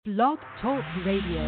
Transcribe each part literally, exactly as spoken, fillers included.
Blog Talk Radio.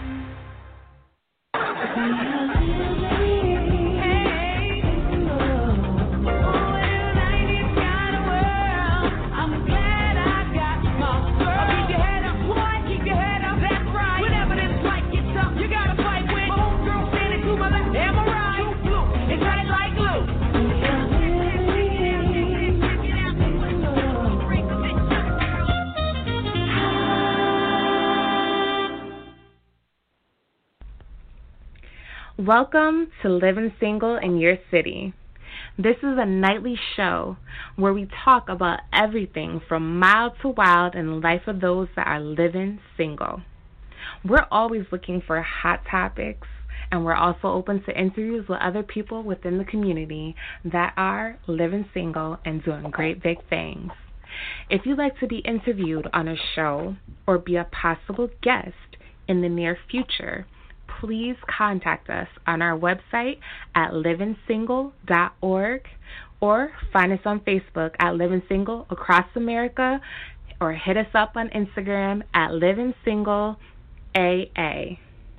Welcome to Living Single in Your City. This is a nightly show where we talk about everything from mild to wild in the life of those that are living single. We're always looking for hot topics, and we're also open to interviews with other people within the community that are living single and doing great big things. If you'd like to be interviewed on a show or be a possible guest in the near future, please contact us on our website at living single dot org or find us on Facebook at Living Single Across America or hit us up on Instagram at Living Single A A.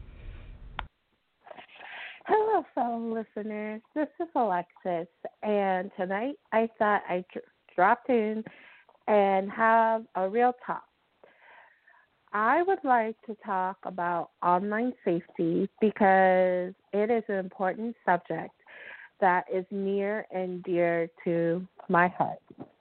Hello, fellow listeners. This is Alexis, and tonight I thought I'd drop in and have a real talk. I would like to talk about online safety because it is an important subject that is near and dear to my heart.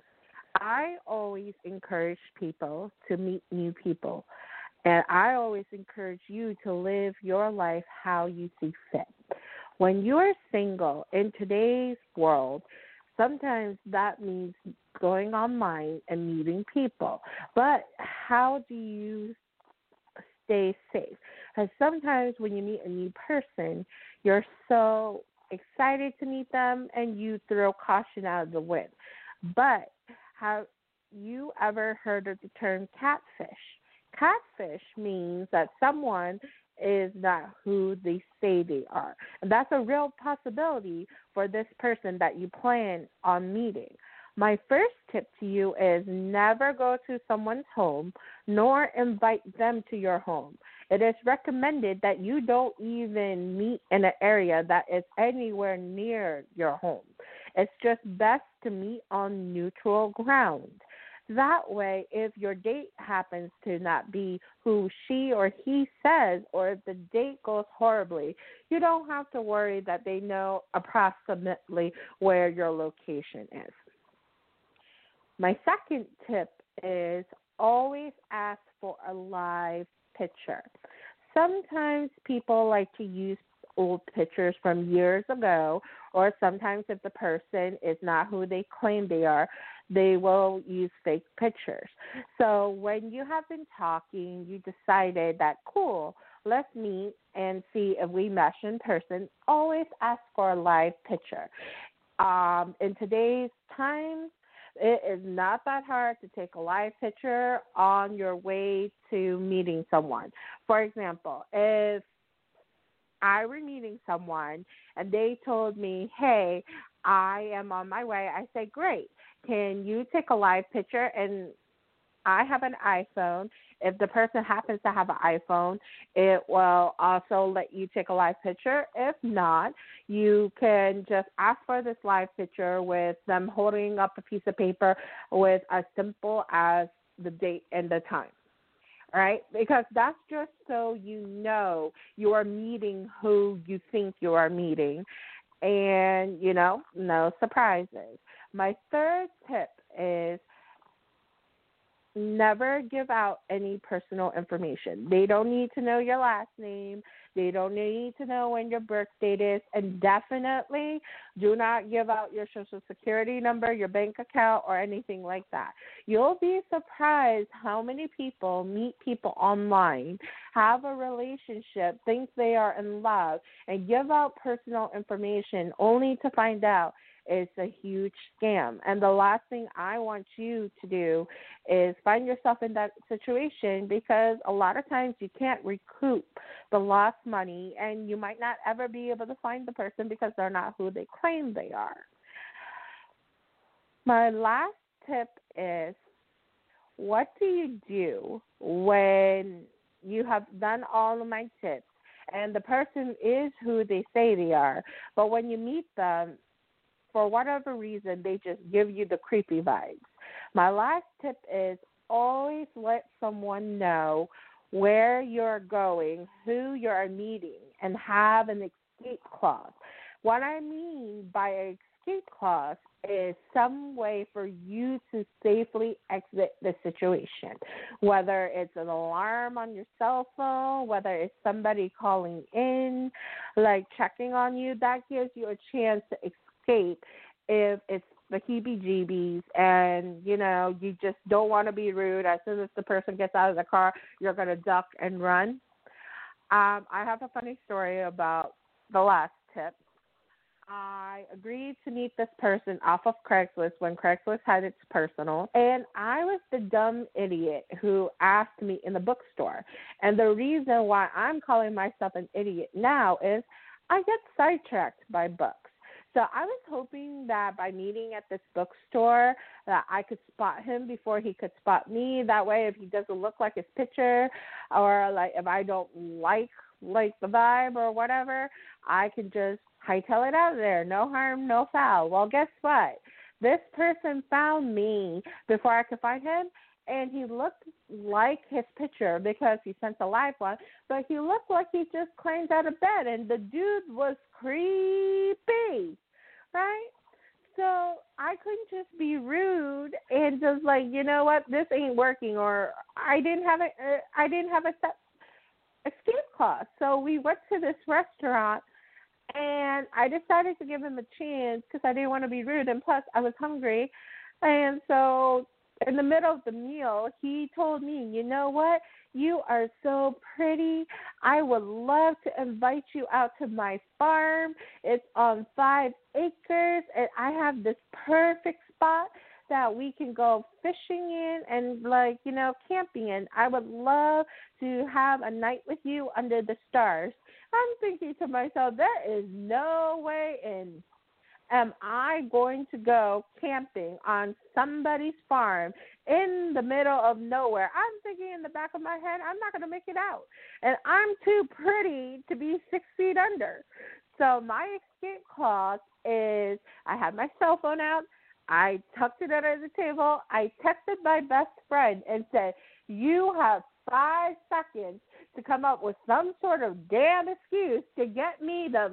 I always encourage people to meet new people, and I always encourage you to live your life how you see fit. When you are single in today's world, sometimes that means going online and meeting people. But how do you stay safe? Because sometimes when you meet a new person, you're so excited to meet them and you throw caution out of the wind. But have you ever heard of the term catfish? Catfish means that someone is not who they say they are. And that's a real possibility for this person that you plan on meeting. My first tip to you is never go to someone's home nor invite them to your home. It is recommended that you don't even meet in an area that is anywhere near your home. It's just best to meet on neutral ground. That way, if your date happens to not be who she or he says, or if the date goes horribly, you don't have to worry that they know approximately where your location is. My second tip is always ask for a live picture. Sometimes people like to use old pictures from years ago, or sometimes if the person is not who they claim they are, they will use fake pictures. So when you have been talking, you decided that, cool, let's meet and see if we mesh in person, always ask for a live picture. Um, in today's time, it is not that hard to take a live picture on your way to meeting someone. For example, if I were meeting someone and they told me, hey, I am on my way, I say, great. Can you take a live picture? And I have an iPhone. If the person happens to have an iPhone, it will also let you take a live picture. If not, you can just ask for this live picture with them holding up a piece of paper with as simple as the date and the time. All right? Because that's just so you know you are meeting who you think you are meeting. And, you know, no surprises. My third tip is never give out any personal information. They don't need to know your last name. They don't need to know when your birth date is. And definitely do not give out your social security number, your bank account, or anything like that. You'll be surprised how many people meet people online, have a relationship, think they are in love, and give out personal information only to find out it's a huge scam. And the last thing I want you to do is find yourself in that situation, because a lot of times you can't recoup the lost money and you might not ever be able to find the person because they're not who they claim they are. My last tip is, what do you do when you have done all of my tips, and the person is who they say they are. But when you meet them, for whatever reason, they just give you the creepy vibes. My last tip is always let someone know where you're going, who you're meeting, and have an escape clause. What I mean by an escape clause is some way for you to safely exit the situation, whether it's an alarm on your cell phone, whether it's somebody calling in, like checking on you. That gives you a chance to escape if it's the heebie-jeebies and, you know, you just don't want to be rude. As soon as the person gets out of the car, you're going to duck and run. Um, I have a funny story about the last tip. I agreed to meet this person off of Craigslist when Craigslist had its personal, and I was the dumb idiot who asked me in the bookstore. And the reason why I'm calling myself an idiot now is I get sidetracked by books. So I was hoping that by meeting at this bookstore that I could spot him before he could spot me. That way, if he doesn't look like his picture, or like if I don't like like the vibe or whatever, I could just hightail it out of there. No harm, no foul. Well, guess what? This person found me before I could find him, and he looked like his picture because he sent a live one, but he looked like he just climbed out of bed, and the dude was creepy, right? So I couldn't just be rude and just like, you know what, this ain't working, or I didn't have a, uh, I didn't have a set escape clause. So we went to this restaurant, and I decided to give him a chance because I didn't want to be rude, and plus I was hungry, and so in the middle of the meal, he told me, you know what, you are so pretty. I would love to invite you out to my farm. It's on five acres, and I have this perfect spot that we can go fishing in and, like, you know, camping in. I would love to have a night with you under the stars. I'm thinking to myself, there is no way in am I going to go camping on somebody's farm in the middle of nowhere. I'm thinking in the back of my head, I'm not going to make it out. And I'm too pretty to be six feet under. So my escape clause is I had my cell phone out. I tucked it under the table. I texted my best friend and said, you have five seconds to come up with some sort of damn excuse to get me the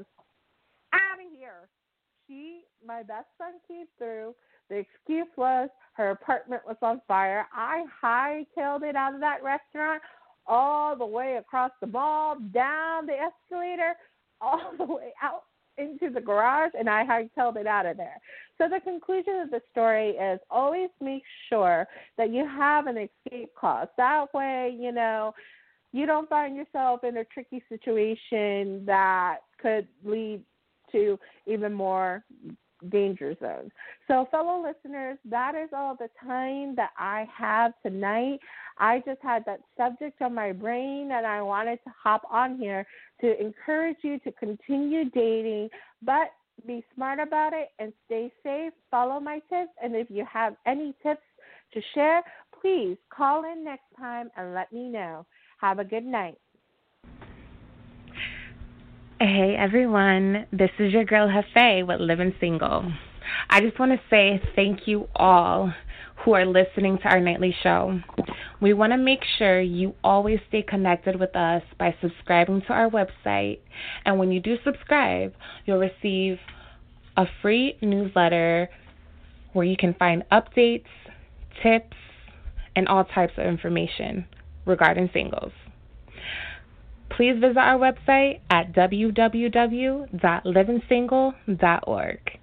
out of here. She, my best friend, came through. The excuse was her apartment was on fire. I hightailed it out of that restaurant all the way across the mall, down the escalator, all the way out into the garage, and I hightailed it out of there. So the conclusion of the story is always make sure that you have an escape clause. That way, you know, you don't find yourself in a tricky situation that could lead to even more danger zones. So, fellow listeners, that is all the time that I have tonight. I just had that subject on my brain, and I wanted to hop on here to encourage you to continue dating, but be smart about it and stay safe. Follow my tips, and if you have any tips to share, please call in next time and let me know. Have a good night. Hey everyone, this is your girl Hefe with Living Single. I just want to say thank you all who are listening to our nightly show. We want to make sure you always stay connected with us by subscribing to our website. And when you do subscribe, you'll receive a free newsletter where you can find updates, tips, and all types of information regarding singles. Please visit our website at w w w dot living single dot org.